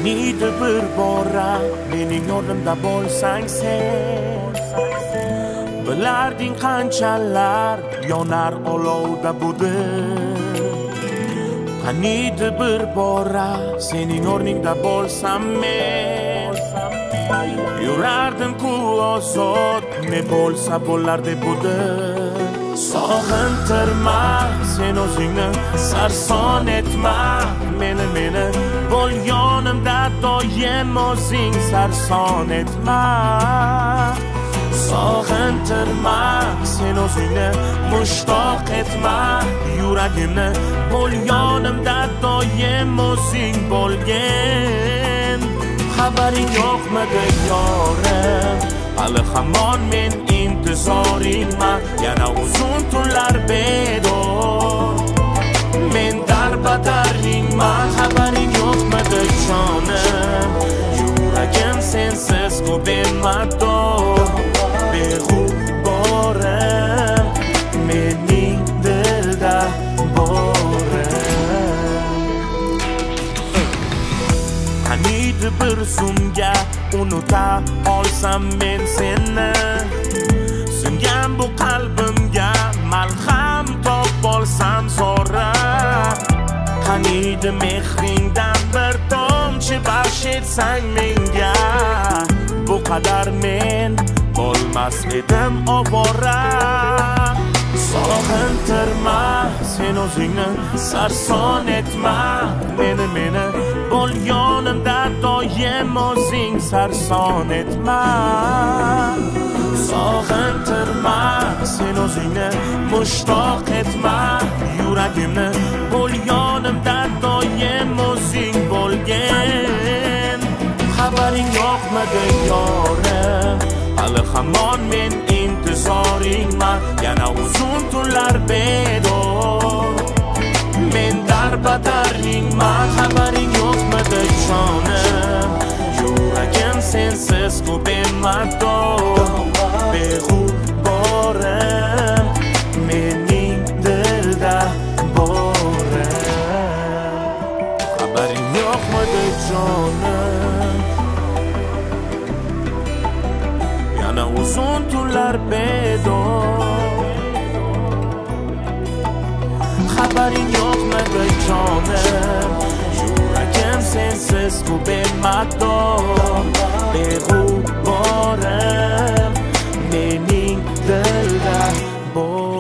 Qaniydi bir bora mening o'rnimda bo'lsang sen, bilarding qanchalar yonar olovda budim. Qaniydi bir bora sening o'rningda bo'lsam men, yurardim-ku ozod, ne bo'lsa bo'lar deb budim. Sog'intirma sen o'zingni, sarson etma meni bo'l yonimda doim o'zing, sarson etma. Sog'intirma sen o'zingni, mushtoq etma yuragimni, bo'l yonimda doim o'zing bo'lgin. Xabaring yo'qmidi yorim, hali hamon men intizoringman, yana uzun tunlar bedor, men darbadarringman. Xabaring yo'qmidi jonim, yuragim sensiz ku bemador, beg'uborim mening dilda borim. Qaniydi bir zumga unuta olsam men seni, singan bu qalbimga malham topolsam zo'ra. Qaniydi mehringdan bir tomchi baxsh etsang menga, bu qadar men bo'lmas edim ovora. Sog'intirma sen o'zingni, sarson etma meni bo'l yonimda doim o'zing, sarson etma. Sog'intirma sen o'zingni, mushtoq etma yuragimni, bo'l yonimda doim o'zing bo'lgin. Xabaring yo'qmidi yorim, hali hamon men intizoringman, yana uzun tunlar bedor, men darbadarringman. Xabaring yo'qmidi jonim, yuragim sensiz ku bemador, beg'uborim mening dilda borim. Xabaring yo'qmidi jonim, yana uzun tunlar bedor. Xabaring yo'qmidi jonim, yuragim sensiz ku bemador, beg'uborim mening dilda bor.